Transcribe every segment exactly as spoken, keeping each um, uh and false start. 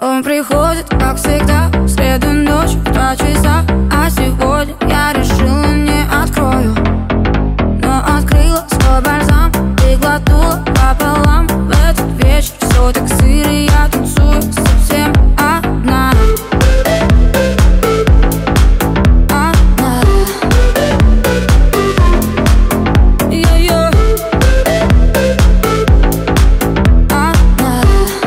Он приходит, как всегда, в среду ночью в два часа. А сегодня я решила, не открою, но открыла свой бальзам и глотнула пополам. В этот вечер все так сыро, я танцую совсем одна. Одна. Йо-йо. Одна.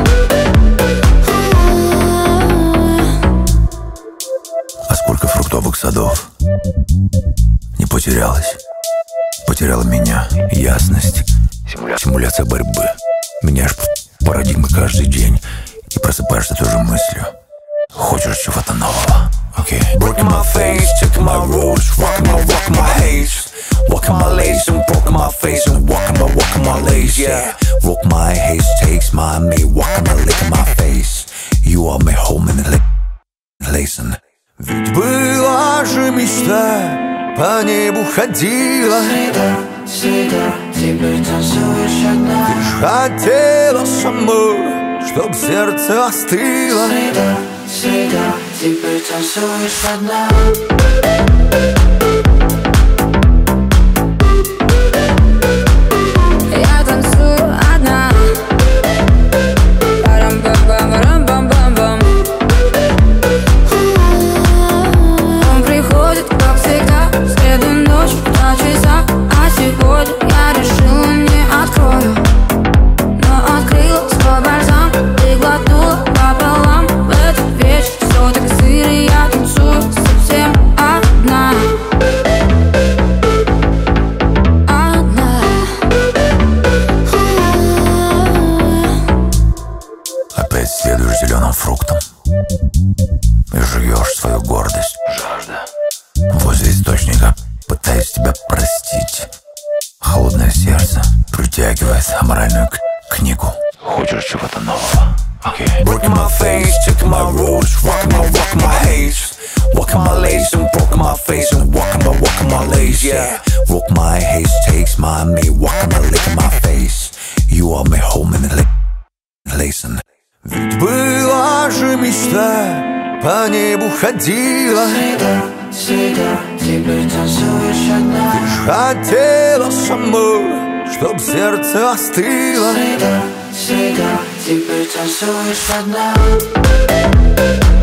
А сколько фруктовых садов не потерялась, потеряла меня, ясность, симуля... симуляция борьбы. Меняешь парадигмы каждый день и просыпаешься той же мыслью. Хочешь чего-то нового. Okay. Breaking my face, checking my rules, rocking my, rocking my haze, walking my lace and broken my face and walking my, walking my lace. Yeah, rock my haze takes my me, walking my, licking my face. You are my home in the lacing. Ведь была же мечта, по небу ходила. Всегда, всегда, теперь танцуешь одна. Ты ж хотела со мной, чтоб сердце остыло. Всегда, всегда, теперь танцуешь одна. Я танцую одна. Парам-пам-пам-парам-пам-пам-пам. Он приходит, как всегда, в среду ночью в два часа. А сегодня я решила, не открою, но открыла свой бальзам и глотнула пополам. В этот вечер все так сыро, я танцую совсем одна. Одна. Опять следуешь зеленым фруктом и жуешь свою гордость. Жажда. Возле источника пытаюсь тебя простить. Холодное сердце притягивает аморальную к- книгу. Хочешь чего-то нового. Okay. Breaking my face, checking my rules, rocking my, rocking my haze, walking my lace and broken my face and walking my, walking my lace. Yeah, rock my haze takes my me, walking my, licking my face. You are my home in the lacing. Ведь была же мечта, по небу ходила. Всегда, всегда, теперь танцуешь одна. Ты ж хотела со мной, чтоб сердце остыло. Всегда, всегда, теперь танцуешь одна.